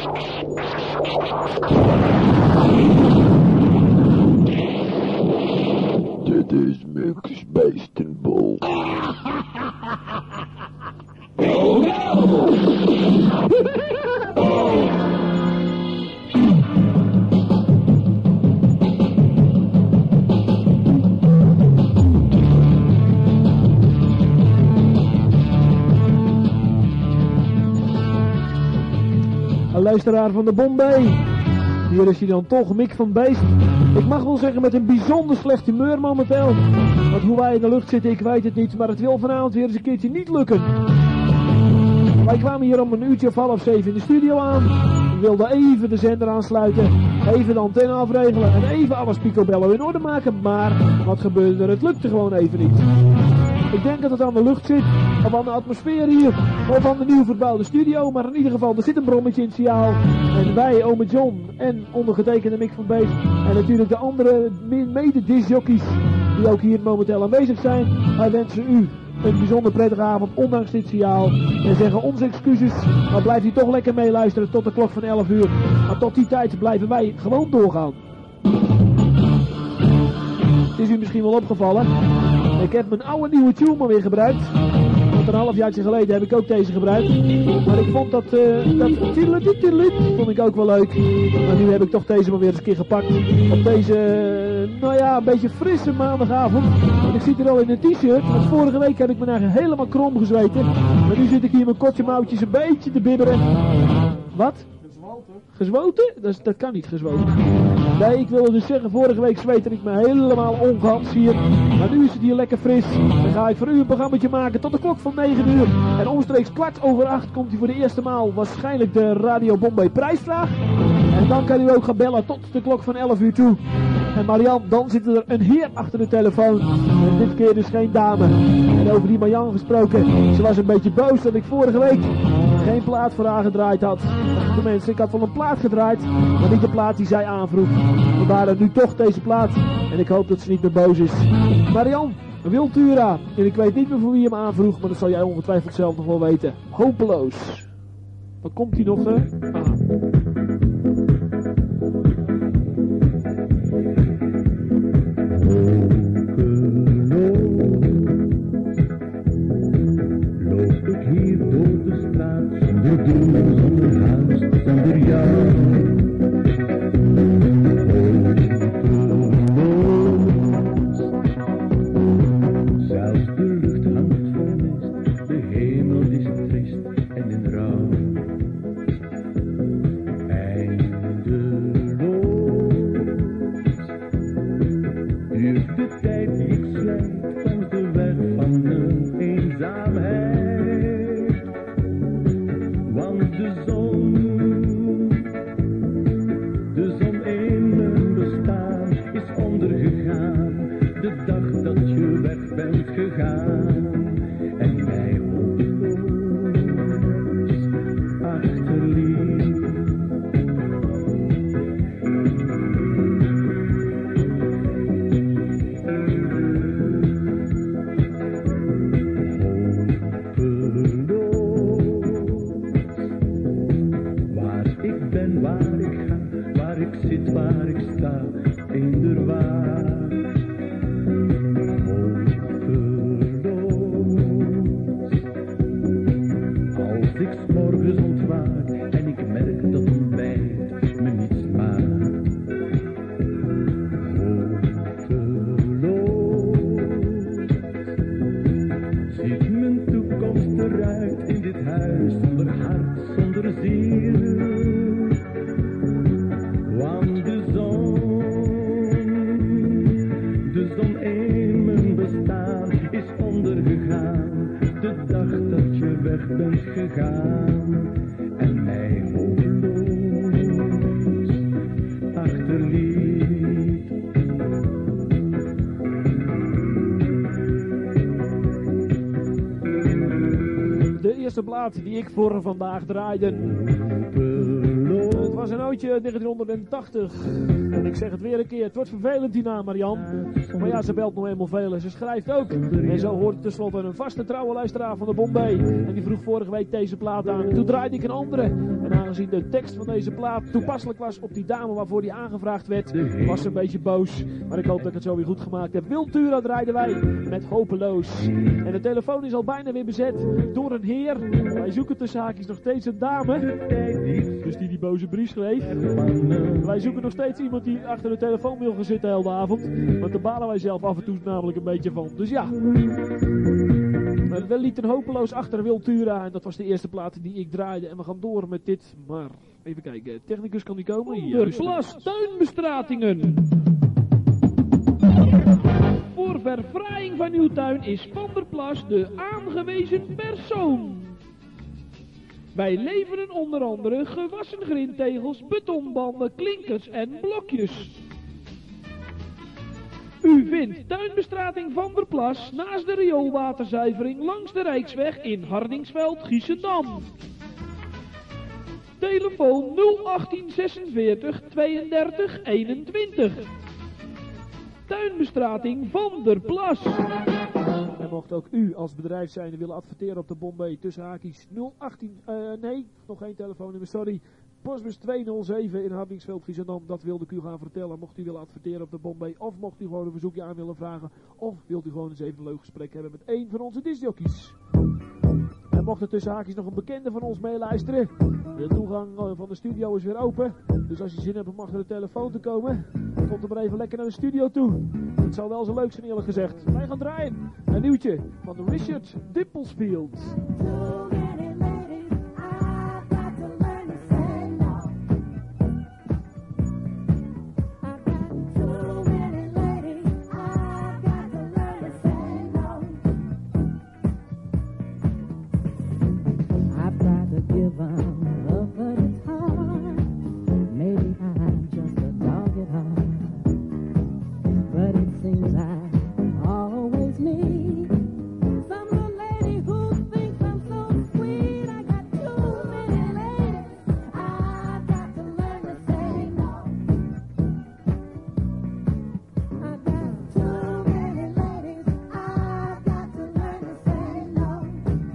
Dit is Mux Beestenbol. Oh no! Een luisteraar van de Bombay. Hier is hij dan toch, Mick van Beest. Ik mag wel zeggen met een bijzonder slecht humeur momenteel. Want hoe wij in de lucht zitten, ik weet het niet. Maar het wil vanavond weer eens een keertje niet lukken. Wij kwamen hier om 7:30 in de studio aan. We wilden even de zender aansluiten. Even de antenne afregelen. En even alles picobello in orde maken. Maar wat gebeurde er? Het lukte gewoon even niet. Ik denk dat het aan de lucht zit, of aan de atmosfeer hier, of aan de nieuw verbouwde studio. Maar in ieder geval, er zit een brommetje in het signaal. En wij, ome John en ondergetekende Mick van Beest, en natuurlijk de andere mede-disjockeys die ook hier momenteel aanwezig zijn. Wij wensen u een bijzonder prettige avond, ondanks dit signaal. En zeggen onze excuses, maar blijft u toch lekker meeluisteren tot de klok van 11 uur. Maar tot die tijd blijven wij gewoon doorgaan. Het is u misschien wel opgevallen. Ik heb mijn oude nieuwe tune maar weer gebruikt. Want een halfjaartje geleden heb ik ook deze gebruikt. Maar ik vond dat tiddelit vond ik ook wel leuk. Maar nu heb ik toch deze maar weer eens een keer gepakt. Op deze, nou ja, een beetje frisse maandagavond. En ik zit er al in een t-shirt. Want vorige week had ik me eigenlijk helemaal krom gezweten. Maar nu zit ik hier mijn kortje mouwtjes een beetje te bibberen. Wat? Gezwoten? Dat kan niet gezwoten. Nee, ik wilde dus zeggen, vorige week zweette ik me helemaal ongans hier. Maar nu is het hier lekker fris. Dan ga ik voor u een programmaatje maken tot de klok van 9 uur. En omstreeks 7:15 komt hij voor de eerste maal waarschijnlijk de Radio Bombay prijsvraag. En dan kan u ook gaan bellen tot de klok van 11 uur toe. En Marianne, dan zit er een heer achter de telefoon. En dit keer dus geen dame. En over die Marianne gesproken, ze was een beetje boos dat ik vorige week geen plaat voor haar gedraaid had. De mensen, ik had wel een plaat gedraaid, maar niet de plaat die zij aanvroeg. We waren nu toch deze plaat. En ik hoop dat ze niet meer boos is. Marianne, Wiltura. En ik weet niet meer voor wie hem aanvroeg, maar dat zal jij ongetwijfeld zelf nog wel weten. Hopeloos. Wat komt hij nog, hè? Loop ik hier door de straat, zonder doel, zonder haast, zonder jou. Zelfs de lucht hangt vol mist, de hemel is triest en in rouw. Eindeloos duurt de tijd die ik slijt langs de weg van een eenzaamheid. Want de zon in mijn bestaan is ondergegaan. De dag dat je weg bent gegaan en mij hopeloos achterliet. Waar ik ga, waar ik zit, waar ik sta, eender waar. Hopeloos. Als ik 's morgens ontwaak en ik merk dat ontbijt me niets maakt. Hopeloos. Ziet mijn toekomst eruit in dit huis zonder hart, zonder ziel. Want de zon in mijn bestaan is ondergegaan. De dag dat je weg bent gegaan en mij hopeloos achterliet. De eerste plaat die ik voor vandaag draaide. Het was een toernooitje 1980. En ik zeg het weer een keer, het wordt vervelend die naam, Marian. Maar ja, ze belt nog eenmaal veel en ze schrijft ook. En zo hoort het tenslotte een vaste trouwe luisteraar van de Bombay. En die vroeg vorige week deze plaat aan. En toen draaide ik een andere. En aangezien de tekst van deze plaat toepasselijk was op die dame waarvoor die aangevraagd werd, was ze een beetje boos. Maar ik hoop dat ik het zo weer goed gemaakt heb. Wiltura draaiden wij met Hopeloos. En de telefoon is al bijna weer bezet door een heer. Wij zoeken tussen haakjes nog steeds een dame. Dus die boze brief schreef. Wij zoeken nog steeds iemand die achter de telefoon wil gaan zitten de hele avond. Want daar balen wij zelf af en toe namelijk een beetje van. Dus ja. We lieten Hopeloos achter Wiltura. En dat was de eerste plaat die ik draaide. En we gaan door met dit. Maar even kijken. Technicus kan die komen. Plas tuinbestratingen. Voor verfraaiing van uw tuin is Van der Plas de aangewezen persoon. Wij leveren onder andere gewassen grindtegels, betonbanden, klinkers en blokjes. U vindt tuinbestrating Van der Plas naast de rioolwaterzuivering langs de Rijksweg in Hardingsveld, Giessendam. Telefoon 018 46 32 21. Tuinbestrating Van der Plas. En mocht ook u als bedrijf zijn willen adverteren op de Bombay tussen haakjes 018, nee, nog geen telefoonnummer, sorry. Postbus 207 in Hardingsveld, Giessendam, dat wilde ik u gaan vertellen. Mocht u willen adverteren op de Bombay, of mocht u gewoon een verzoekje aan willen vragen, of wilt u gewoon eens even een leuk gesprek hebben met één van onze discjockeys. En mocht er tussen haakjes nog een bekende van ons meeluisteren, de toegang van de studio is weer open. Dus als je zin hebt om achter de telefoon te komen, komt er maar even lekker naar de studio toe. Het zou wel zo leuk zijn eerlijk gezegd. Wij gaan draaien. Een nieuwtje van Richard Dimpelsfield. Give them love, but it's hard. Maybe I'm just a dog at heart, but it seems I always meet some little lady who thinks I'm so sweet. I got too many ladies, I've got to learn to say no. I got too many ladies, I've got to learn to say no.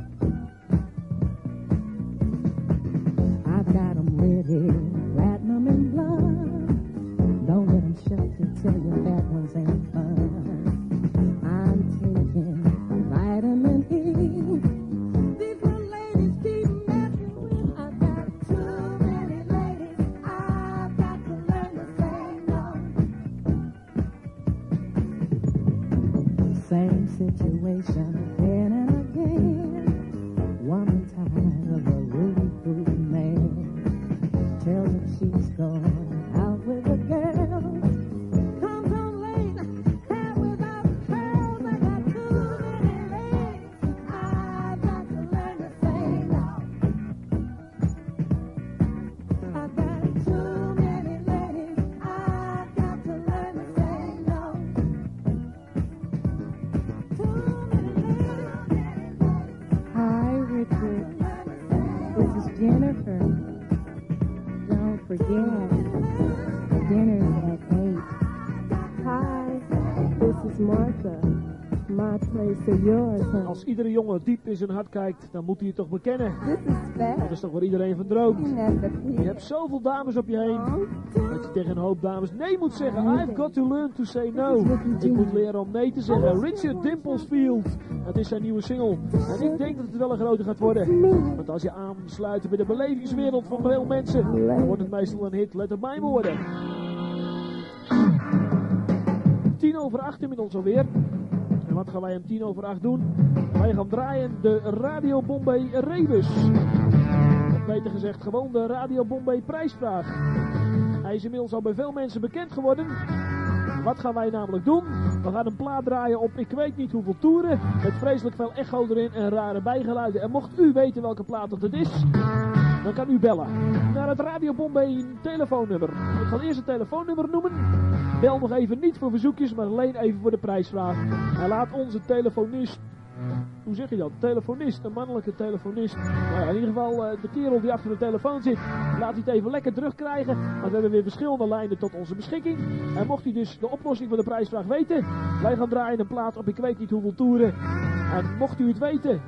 I've got them ready, platinum and blonde. Don't let them shut you till your bad ones ain't fun. I'm taking vitamin E. These little ladies keep messing with. I've got too many ladies, I've got to learn to say no. Same situation again and again. Woman tired of a rude man. Tells her she's going out with a girl. Comes home late, hair without curls. I got too many ladies, I've got to learn to say no. I've got too many ladies, I've got to learn to say no. Too many ladies. Hi, Richard. This is Jennifer. Don't forget, dinner's at 8. Hi, this is Martha. My place or yours, huh? Als iedere jongen diep in zijn hart kijkt, dan moet hij het toch bekennen. This is Beth. Dat is toch waar iedereen van droomt. At the Je hebt zoveel dames op je heen, dat je tegen een hoop dames nee moet zeggen. I've got to learn to say no. Ik moet leren om nee te zeggen. Richard Dimpelsfield, dat is zijn nieuwe single. En ik denk dat het wel een grote gaat worden. Want als je aansluit bij de belevingswereld van veel mensen, dan wordt het meestal een hit. Let op mijn woorden. 7:10 inmiddels alweer. En wat gaan wij om 7:10 doen? Wij gaan draaien de Radio Bombay Rebus. Of beter gezegd gewoon de Radio Bombay prijsvraag. Hij is inmiddels al bij veel mensen bekend geworden. Wat gaan wij namelijk doen? We gaan een plaat draaien op ik weet niet hoeveel toeren. Met vreselijk veel echo erin en rare bijgeluiden. En mocht u weten welke plaat dat het is, dan kan u bellen naar het Radio Bombay telefoonnummer. Ik ga eerst het telefoonnummer noemen. Bel nog even niet voor verzoekjes, maar alleen even voor de prijsvraag. En laat onze telefonist hoe zeg je dat? Telefonist, een mannelijke telefonist. Nou ja, in ieder geval de kerel die achter de telefoon zit, laat hij het even lekker terugkrijgen. Want we hebben weer verschillende lijnen tot onze beschikking. En mocht u dus de oplossing van de prijsvraag weten, wij gaan draaien een plaat op ik weet niet hoeveel toeren. En mocht u het weten,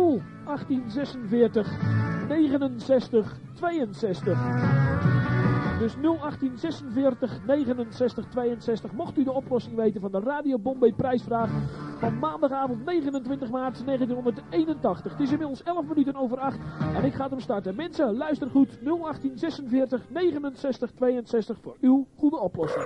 01846 69 62. Dus 01846 69 62. Mocht u de oplossing weten van de Radio Bombay prijsvraag van maandagavond 29 maart 1981. Het is inmiddels 11 minuten over 8 en ik ga hem starten. Mensen, luister goed. 01846 69 62 voor uw goede oplossing.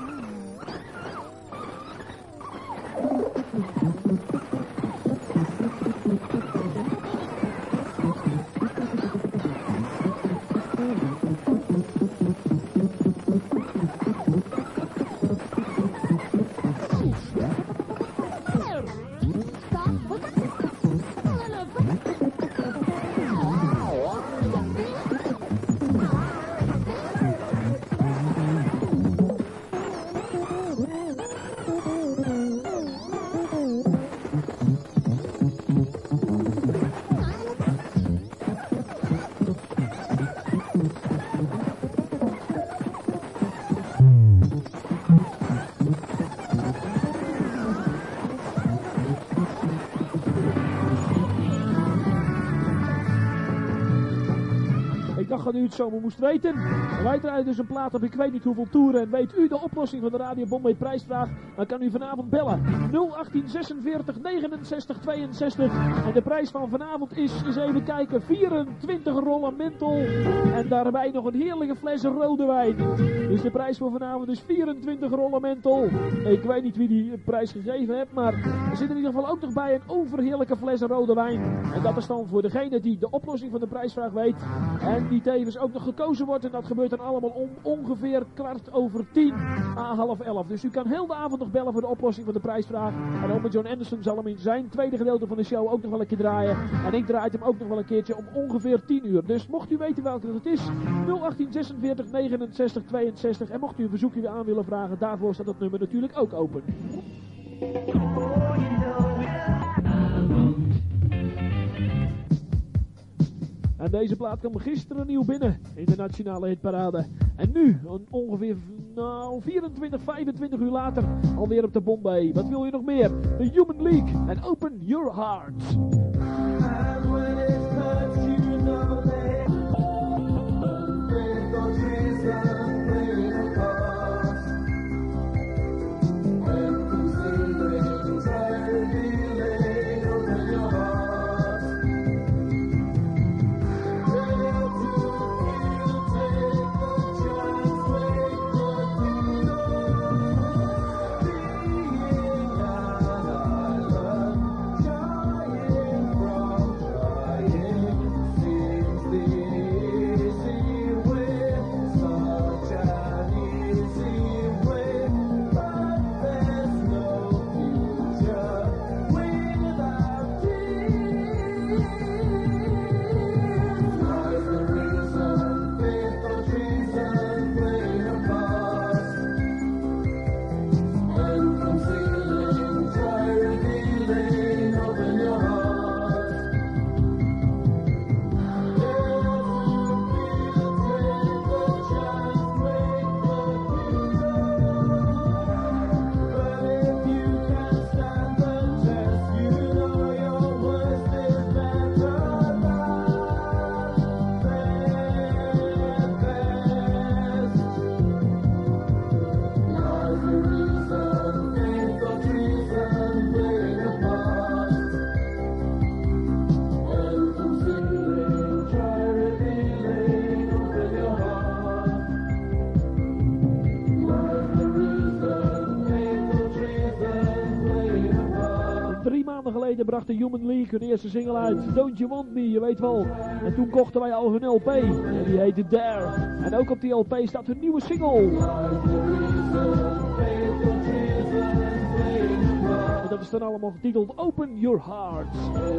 U het zomaar moest weten. En wij draaien dus een plaat op ik weet niet hoeveel toeren. En weet u de oplossing van de Radio Bombay prijsvraag, dan kan u vanavond bellen. 01846 69 62. En de prijs van vanavond is, eens even kijken, 24 rollen menthol. En daarbij nog een heerlijke fles rode wijn. Dus de prijs voor vanavond is 24 rollen menthol. Ik weet niet wie die prijs gegeven heeft, maar er zit in ieder geval ook nog bij een overheerlijke fles rode wijn. En dat is dan voor degene die de oplossing van de prijsvraag weet. En die tevens ook nog gekozen wordt. En dat gebeurt dan allemaal om ongeveer 10:15 à 10:30. Dus u kan heel de avond nog bellen voor de oplossing van de prijsvraag. En Ome John Anderson zal hem in zijn tweede gedeelte van de show ook nog wel een keer draaien. En ik draai hem ook nog wel een keertje om ongeveer 10 uur. Dus mocht u weten welke het is, 01846 69 62. En mocht u een verzoekje weer aan willen vragen, daarvoor staat dat nummer natuurlijk ook open. En deze plaat kwam gisteren nieuw binnen in de nationale hitparade. En nu, ongeveer 24, 25 uur later, alweer op de Bombay. Wat wil je nog meer? The Human League en Open Your Heart. Bracht de Human League hun eerste single uit, Don't You Want Me, je weet wel. En toen kochten wij al hun LP, en die heette Dare. En ook op die LP staat hun nieuwe single. En dat is dan allemaal getiteld Open Your Heart.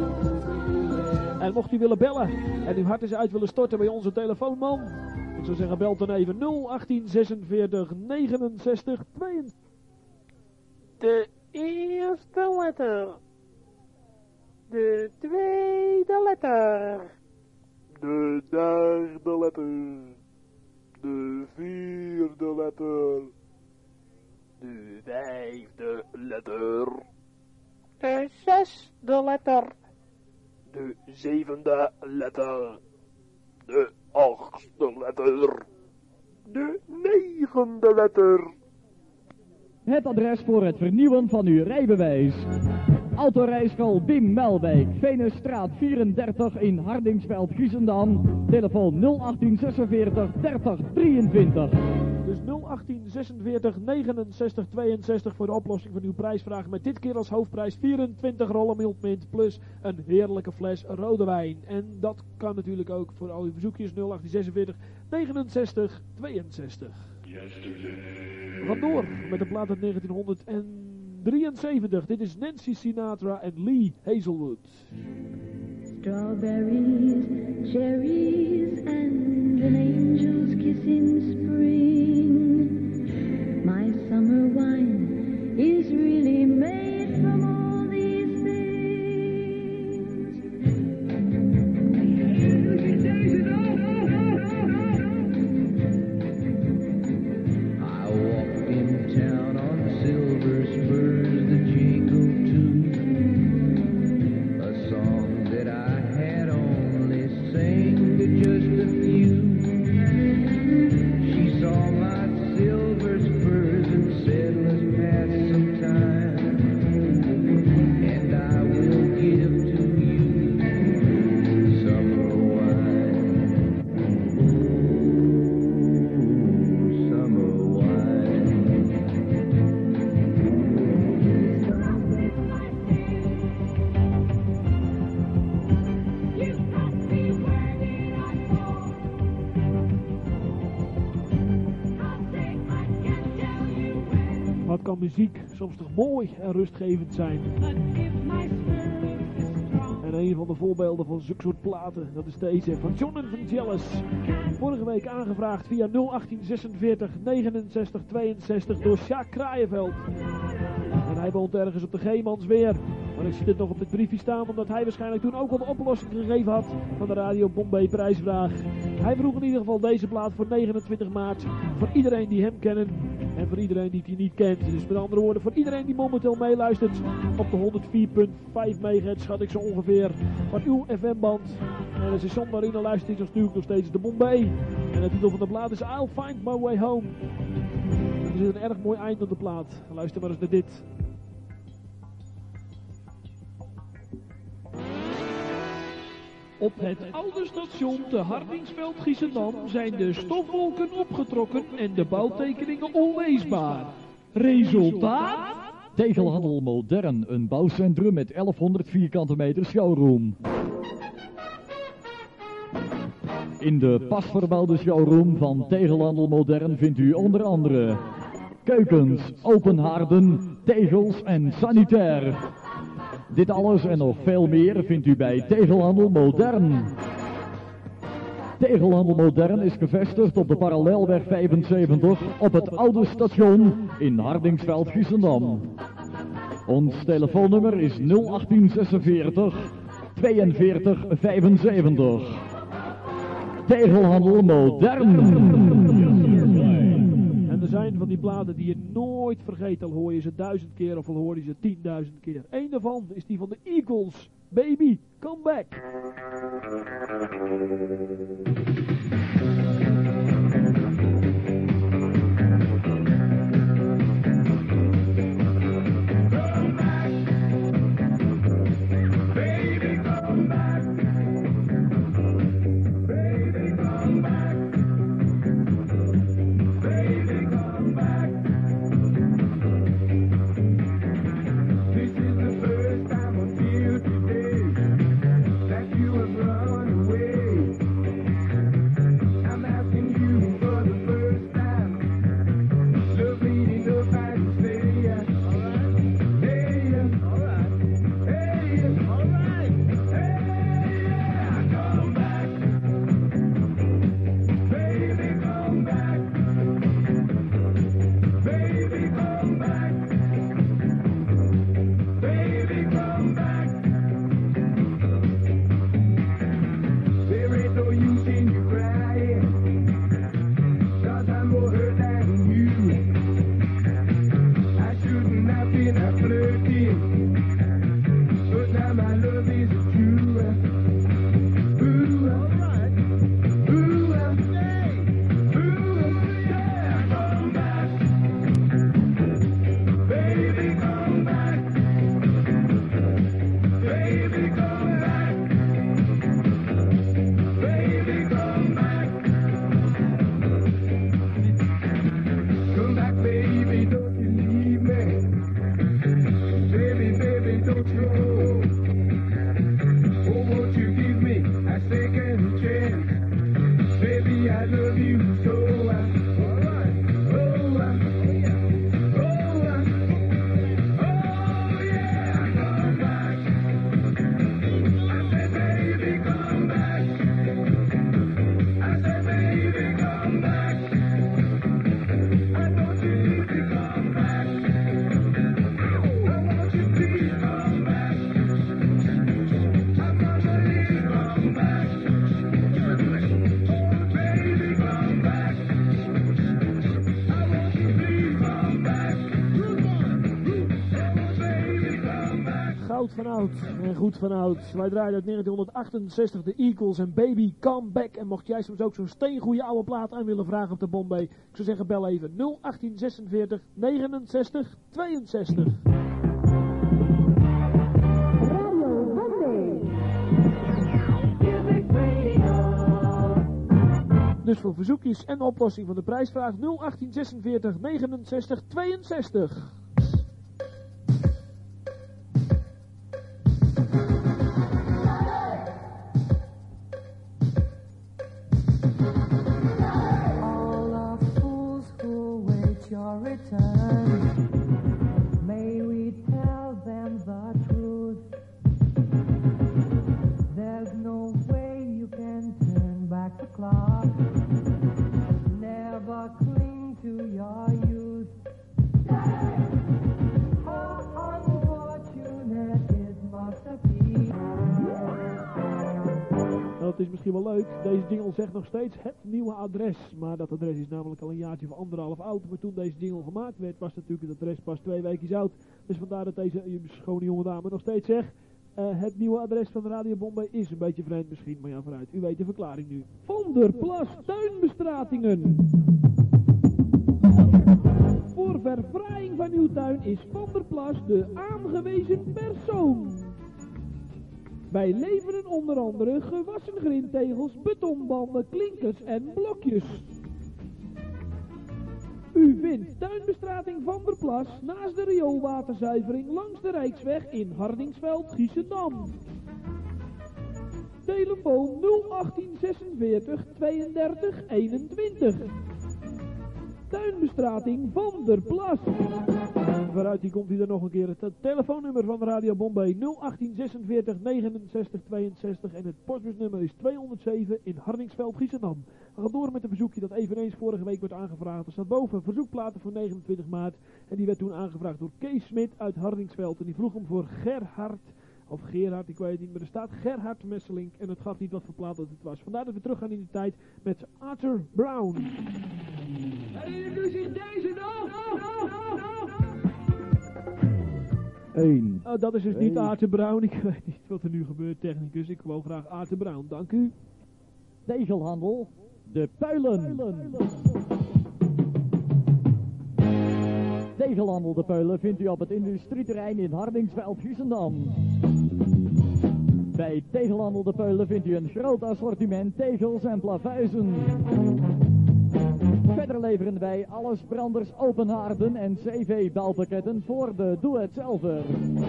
En mocht u willen bellen en uw hart eens uit willen storten bij onze telefoonman, ik zou zeggen bel dan even 01846 69 62. De eerste letter De tweede letter. De derde letter. De vierde letter. De vijfde letter. De zesde letter. De zevende letter. De achtste letter. De negende letter. Het adres voor het vernieuwen van uw rijbewijs. Autorijschool Bim Melwijk, Venusstraat 34 in Hardingsveld, Giesendam. Telefoon 0846 30 23. Dus 01846 69 62 voor de oplossing van uw prijsvraag. Met dit keer als hoofdprijs 24 rollen Mildmint plus een heerlijke fles rode wijn. En dat kan natuurlijk ook voor al uw verzoekjes 0846 69 62. We gaan door met de plaat uit 1973. Dit is Nancy Sinatra en Lee Hazelwood. Strawberries, cherries, and an angel's kiss in spring. My summer wine is really made from all these things. I walked in town on silver spurs, the jingle too. A song that I had only sang to just a few. She saw my silver spurs and said, let's pass some time. And I will give to you summer wine. Ooh, summer wine. Wat kan muziek soms toch mooi en rustgevend zijn. En een van de voorbeelden van zulke soort platen, dat is deze van John and Vangelis. Vorige week aangevraagd via 0846 69 62 door Sjaak Kraaienveld. En hij woont ergens op de Geemansweer. Maar ik zie het nog op dit briefje staan, omdat hij waarschijnlijk toen ook al de oplossing gegeven had van de Radio Bombay prijsvraag. Hij vroeg in ieder geval deze plaat voor 29 maart. Voor iedereen die hem kennen en voor iedereen die hij niet kent. Dus met andere woorden, voor iedereen die momenteel meeluistert op de 104.5 MHz, schat ik zo ongeveer, van uw FM-band. En het station waarin er luistert is natuurlijk nog steeds de Bombay. En de titel van de plaat is I'll Find My Way Home. Er zit een erg mooi eind op de plaat. Luister maar eens naar dit. Op het oude station te Hardingsveld-Giessendam zijn de stofwolken opgetrokken en de bouwtekeningen onleesbaar. Resultaat? Tegelhandel Modern, een bouwcentrum met 1100 vierkante meter showroom. In de pas verbouwde showroom van Tegelhandel Modern vindt u onder andere keukens, open haarden, tegels en sanitair. Dit alles en nog veel meer vindt u bij Tegelhandel Modern. Tegelhandel Modern is gevestigd op de Parallelweg 75 op het oude station in Hardingsveld-Giessendam. Ons telefoonnummer is 0846 42 75. Tegelhandel Modern. En er zijn van die platen die je nooit vergeet, al hoor je ze 1000 keer of al hoor je ze 10.000 keer. Eén daarvan is die van de Eagles. Baby, come back. That you have run away. oud van oud en goed van oud. Wij draaien uit 1968 de Eagles en Baby Come Back. En mocht jij soms ook zo'n steengoeie oude plaat aan willen vragen op de Bombay, ik zou zeggen bel even 01846 69 62. Radio Bombay. Dus voor verzoekjes en oplossing van de prijsvraag 01846 69 62. All the fools who wait your return, may we tell them the truth. There's no way you can turn back the clock. Never cling to your youth. How unfortunate it must have been. Nou, het is misschien wel leuk, deze jingle zegt nog steeds het nieuwe adres. Maar dat adres is namelijk al een jaartje of 1,5 oud. Maar toen deze jingle gemaakt werd, was natuurlijk het adres pas 2 weken oud. Dus vandaar dat deze schone jonge dame nog steeds zegt... het nieuwe adres van Radio Bombay is een beetje vreemd misschien, maar ja, vooruit. U weet de verklaring nu. Van der Plas tuinbestratingen. Voor verfraaiing van uw tuin is Van der Plas de aangewezen persoon. Wij leveren onder andere gewassen grindtegels, betonbanden, klinkers en blokjes. U vindt tuinbestrating Van der Plas naast de rioolwaterzuivering langs de Rijksweg in Hardingsveld, Giessendam. Telefoon 01846 32 21. Tuinbestrating Van der Plas. Waaruit die komt hij er nog een keer. Het telefoonnummer van Radio Bombay 01846 69 62 en het postbusnummer is 207 in Hardingsveld, Giessendam. We gaan door met een verzoekje dat eveneens vorige week werd aangevraagd. Er staat boven verzoekplaten voor 29 maart en die werd toen aangevraagd door Kees Smit uit Hardingsveld. En die vroeg hem voor Gerhard, ik weet het niet, maar er staat Gerhard Messelink en het gaf niet wat voor plaat dat het was. Vandaar dat we terug gaan in de tijd met Arthur Brown. Herinnert u zich deze nog? 1. Dat is dus niet Arthur Brown, ik weet niet wat er nu gebeurt, technicus. Ik wou graag Arthur Brown, dank u. Tegelhandel, de Puilen. Tegelhandel de Peulen vindt u op het industrieterrein in Hardingsveld, Giessendam. Bij Tegelhandel de Peulen vindt u een groot assortiment tegels en plavuizen. Verder leveren wij alles branders, open haarden en CV-bouwpakketten voor de doe-het-zelver.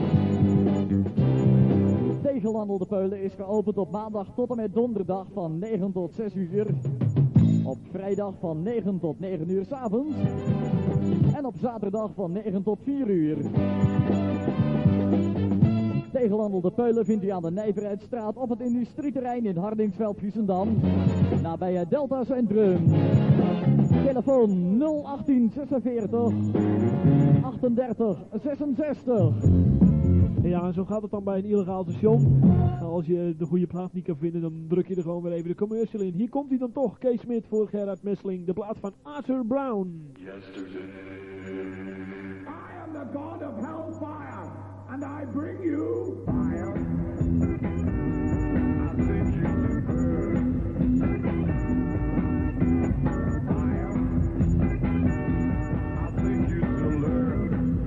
Tegelhandel de Peulen is geopend op maandag tot en met donderdag van 9 tot 6 uur. Op vrijdag van 9 tot 9 uur 's avonds. En op zaterdag van 9 tot 4 uur. Tegelhandel de Peulen vindt u aan de Nijverheidsstraat op het industrieterrein in Hardingsveld, Giessendam. Nabij het Delta Centrum. Telefoon 01846 38 66. Ja, en zo gaat het dan bij een illegaal station. Als je de goede plaat niet kan vinden, dan druk je er gewoon weer even de commercial in. Hier komt hij dan toch, Kees Smit voor Gerhard Messeling, de plaat van Arthur Brown. Yesterday, I am the god of hellfire, and I bring you fire. I think you can burn. Fire. I think you should learn.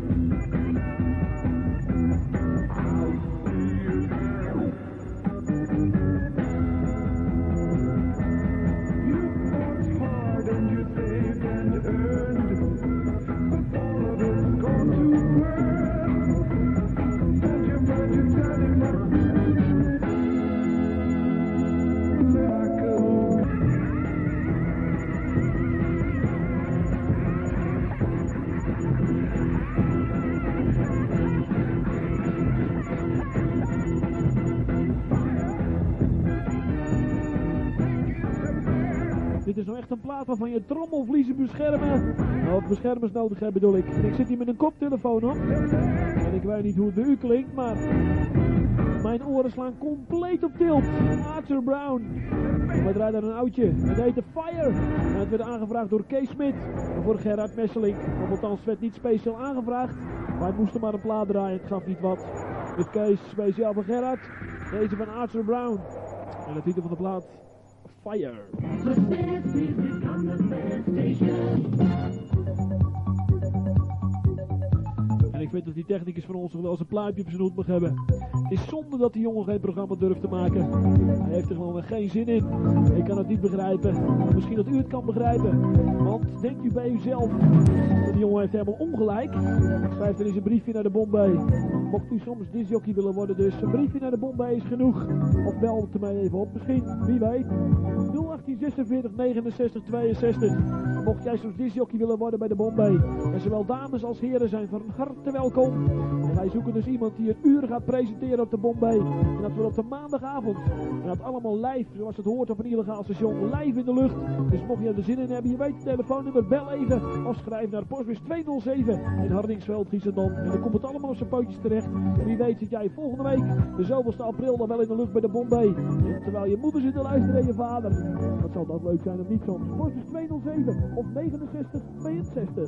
I'll see you burn. You fought hard and you saved and earned. All of it's gone to burn. And you burned your daddy like a Dit is nou echt een plaat waarvan je trommelvliezen beschermen. Of beschermers nodig hebt, bedoel ik. En ik zit hier met een koptelefoon op. En ik weet niet hoe het bij u klinkt, maar mijn oren slaan compleet op tilt. Arthur Brown. We draaien daar een oudje. Het heette Fire. En het werd aangevraagd door Kees Smit. En voor Gerhard Messeling. Want althans werd niet speciaal aangevraagd. Maar het moest er maar een plaat draaien. Het gaf niet wat. Met Kees, speciaal van Gerard. Deze van Arthur Brown. En de titel van de plaat, Fire. En ik vind dat die technicus van ons nog wel eens een pluimpje op zijn hoed mag hebben. Het is zonde dat die jongen geen programma durft te maken. Hij heeft er gewoon geen zin in. Ik kan het niet begrijpen. Misschien dat u het kan begrijpen. Want denkt u bij uzelf, die jongen heeft helemaal ongelijk. Schrijft er eens een briefje naar de Bombay. Mocht u soms disjockey willen worden, dus een briefje naar de Bombay is genoeg. Of bel het mij even op misschien, wie weet. 01846 69 62. Mocht jij soms disjockey willen worden bij de Bombay. En zowel dames als heren zijn van harte welkom. En wij zoeken dus iemand die een uur gaat presenteren op de Bombay. En dat wordt op de maandagavond. En dat allemaal live, zoals het hoort op een illegaal station. Live in de lucht. Dus mocht je er zin in hebben, je weet het telefoonnummer, bel even. Of schrijf naar postbus 207 in Hardingsveld, Giessendam. En dan komt het allemaal op zijn pootjes terecht. En wie weet zit jij volgende week, de 7e april, dan wel in de lucht bij de Bombay. En terwijl je moeder zit te luisteren en je vader. Wat zal dat leuk zijn of niet soms. Postbus 207 of 69 62.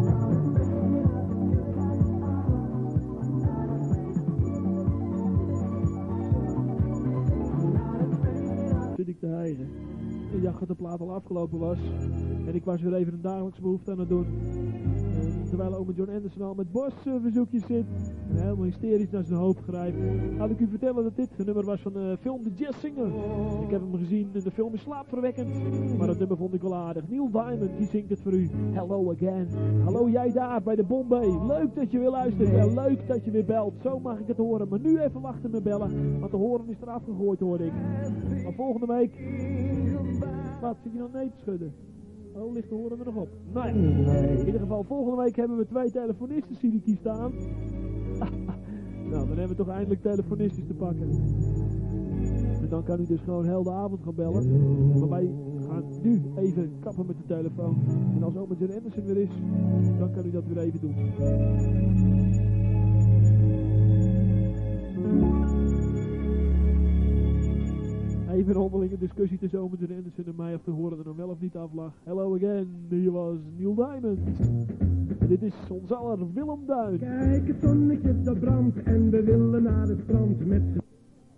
Zit ik te hijgen. Ik dacht dat de plaat al afgelopen was. En ik was weer even een dagelijkse behoefte aan het doen. En terwijl ome John Anderson al met verzoekjes zit. En helemaal hysterisch naar zijn hoofd grijpt. Laat ik u vertellen dat dit een nummer was van de film The Jazz Singer. Ik heb hem gezien in de film is slaapverwekkend. Maar het nummer vond ik wel aardig. Neil Diamond, die zingt het voor u. Hello again. Hallo jij daar bij de Bombay. Leuk dat je weer luistert. En leuk dat je weer belt. Zo mag ik het horen. Maar nu even wachten met bellen. Want de horen is eraf gegooid hoor ik. Maar volgende week... Wat, zit je nog nee te schudden? Oh, ligt de horen er nog op? Nee. In ieder geval, volgende week hebben we 2 telefonisten zie ik hier staan. Nou, dan hebben we toch eindelijk telefonistjes te pakken. En dan kan u dus gewoon heel de avond gaan bellen. Maar wij gaan nu even kappen met de telefoon. En als oma John Anderson weer is, dan kan u dat weer even doen. Even een onderlinge discussie tussen ome John Anderson en mij of de horen er nog wel of niet af lag. Hello again, hier was Neil Diamond. En dit is ons aller Willem Duin. Kijk, het zonnetje dat brandt en we willen naar het strand met z'n...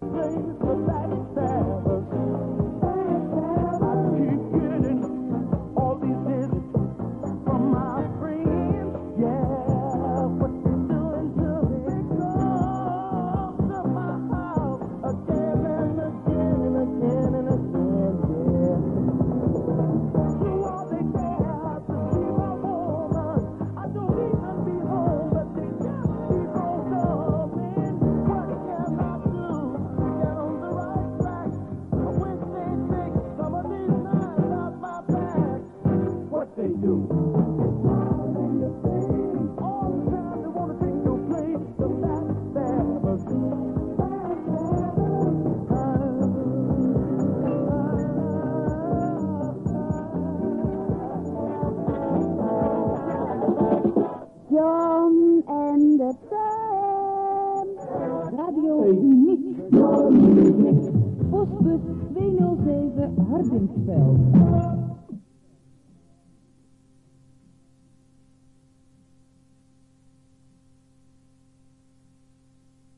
John en de Tuin. Radio Uniek. Postbus 207 Hardingsveld.